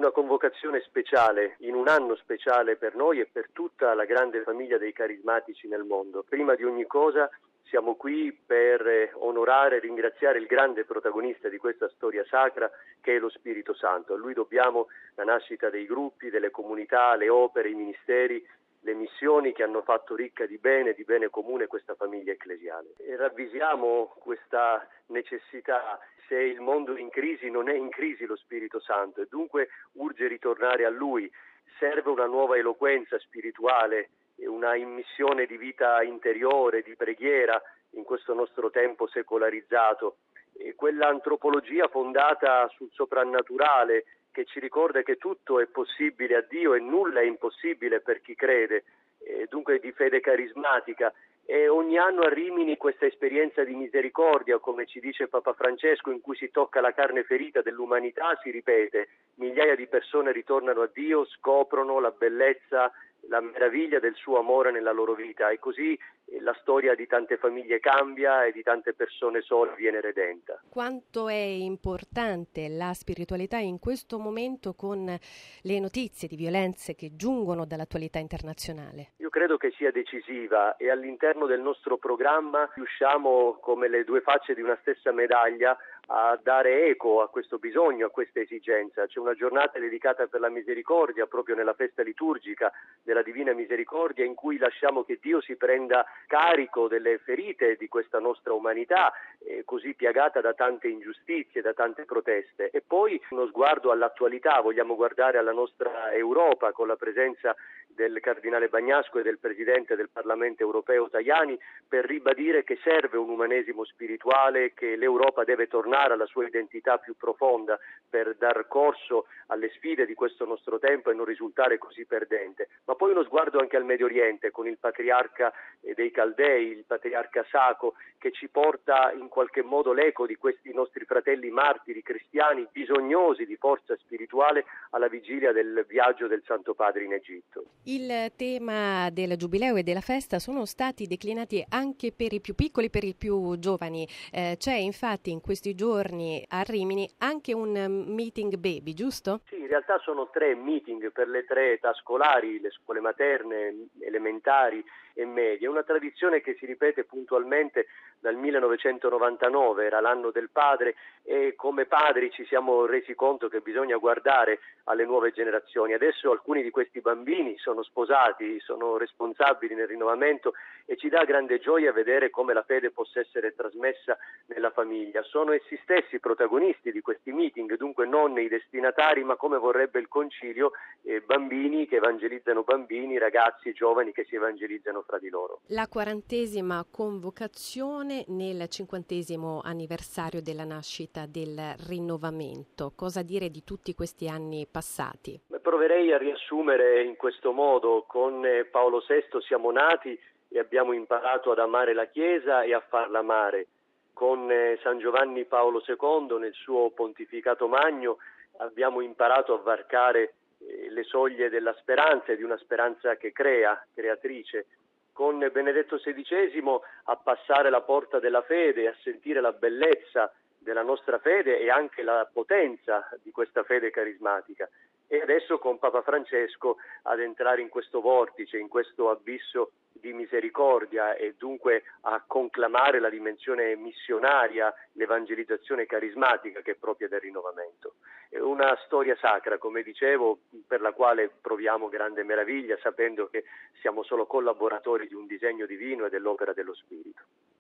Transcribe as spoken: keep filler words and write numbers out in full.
una convocazione speciale, in un anno speciale per noi e per tutta la grande famiglia dei carismatici nel mondo. Prima di ogni cosa siamo qui per onorare e ringraziare il grande protagonista di questa storia sacra che è lo Spirito Santo. A lui dobbiamo la nascita dei gruppi, delle comunità, le opere, i ministeri, le missioni che hanno fatto ricca di bene, di bene comune questa famiglia ecclesiale. E ravvisiamo questa necessità. Se il mondo è in crisi, non è in crisi lo Spirito Santo e dunque urge ritornare a Lui. Serve una nuova eloquenza spirituale, una immissione di vita interiore, di preghiera in questo nostro tempo secolarizzato. E quella antropologia fondata sul soprannaturale che ci ricorda che tutto è possibile a Dio e nulla è impossibile per chi crede, e dunque di fede carismatica. E ogni anno a Rimini questa esperienza di misericordia, come ci dice Papa Francesco, in cui si tocca la carne ferita dell'umanità, si ripete. Migliaia di persone ritornano a Dio, scoprono la bellezza, la meraviglia del suo amore nella loro vita e così la storia di tante famiglie cambia e di tante persone sole viene redenta. Quanto è importante la spiritualità in questo momento con le notizie di violenze che giungono dall'attualità internazionale? Io credo che sia decisiva e all'interno del nostro programma riusciamo, come le due facce di una stessa medaglia, a dare eco a questo bisogno, a questa esigenza. C'è una giornata dedicata per la misericordia proprio nella festa liturgica della Divina Misericordia in cui lasciamo che Dio si prenda carico delle ferite di questa nostra umanità eh, così piagata da tante ingiustizie, da tante proteste. E poi uno sguardo all'attualità, vogliamo guardare alla nostra Europa con la presenza del Cardinale Bagnasco e del Presidente del Parlamento Europeo Tajani per ribadire che serve un umanesimo spirituale, che l'Europa deve tornare alla sua identità più profonda per dar corso alle sfide di questo nostro tempo e non risultare così perdente. Ma poi uno sguardo anche al Medio Oriente con il patriarca dei Caldei, il patriarca Saco, che ci porta in qualche modo l'eco di questi nostri fratelli martiri cristiani bisognosi di forza spirituale alla vigilia del viaggio del Santo Padre in Egitto. Il tema del Giubileo e della festa sono stati declinati anche per i più piccoli, per i più giovani. Eh, c'è infatti in questi giorni a Rimini anche un meeting baby, giusto? Sì, in realtà sono tre meeting per le tre età scolari, le scuole materne, elementari e medie. È una tradizione che si ripete puntualmente dal millenovecentonovantanove, era l'anno del padre e come padri ci siamo resi conto che bisogna guardare alle nuove generazioni. Adesso alcuni di questi bambini sono sposati, sono responsabili nel rinnovamento e ci dà grande gioia vedere come la fede possa essere trasmessa nella famiglia. Sono essi stessi protagonisti di questi meeting, dunque non i destinatari, ma come vorrebbe il concilio, eh, bambini che evangelizzano bambini, ragazzi, giovani che si evangelizzano fra di loro. La quarantesima convocazione nel cinquantesimo anniversario della nascita del rinnovamento. Cosa dire di tutti questi anni passati? Proverei a riassumere in questo modo. Con Paolo sesto siamo nati e abbiamo imparato ad amare la Chiesa e a farla amare. Con San Giovanni Paolo secondo nel suo pontificato magno abbiamo imparato a varcare le soglie della speranza e di una speranza che crea, creatrice. Con Benedetto sedicesimo a passare la porta della fede, a sentire la bellezza della nostra fede e anche la potenza di questa fede carismatica. E adesso con Papa Francesco ad entrare in questo vortice, in questo abisso di misericordia e dunque a conclamare la dimensione missionaria, l'evangelizzazione carismatica che è propria del rinnovamento. È una storia sacra, come dicevo, per la quale proviamo grande meraviglia, sapendo che siamo solo collaboratori di un disegno divino e dell'opera dello Spirito.